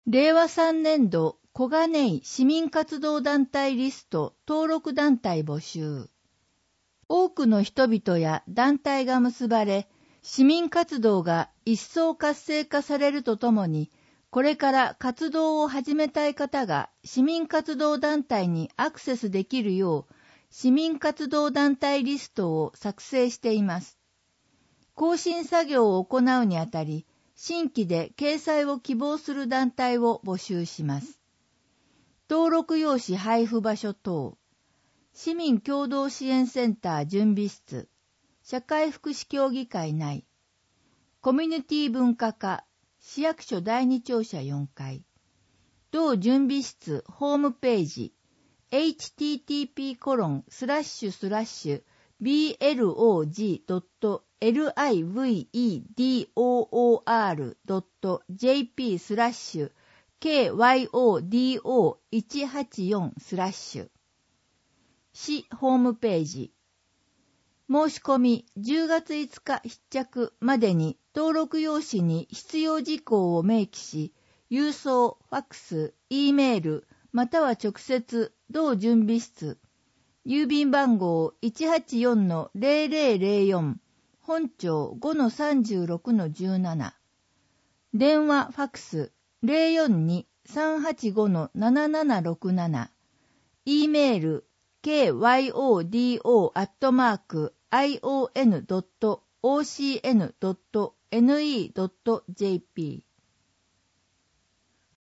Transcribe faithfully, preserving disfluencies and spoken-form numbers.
れいわさんねんど小金井市民活動団体リスト登録団体募集。多くの人々や団体が結ばれ、市民活動が一層活性化されるとともに、これから活動を始めたい方が市民活動団体にアクセスできるよう、市民活動団体リストを作成しています。更新作業を行うにあたり、新規で掲載を希望する団体を募集します。登録用紙配布場所等、市民共同支援センター準備室、社会福祉協議会内、コミュニティ文化課、市役所だいに庁舎よんかい、同準備室ホームページ、エイチティーティーピーコロンスラッシュスラッシュビーエルオージードットリベドードットジェーピースラッシュケーワイオーディーオーいちはちよんスラッシュ市ホームページ。申し込みじゅうがついつか必着までに登録用紙に必要事項を明記し、郵送、ファックス、Eメール、または直接同準備室、郵便番号 いちはちよんのゼロゼロゼロよん、本庁 ごのさんじゅうろくのじゅうなな、電話ファックス ゼロよんに さんはちごのななななろくなな、Eメール ケーワイオーディーオー アットマーク アイオーエヌドットオーシーエヌドットエヌイードットジェーピー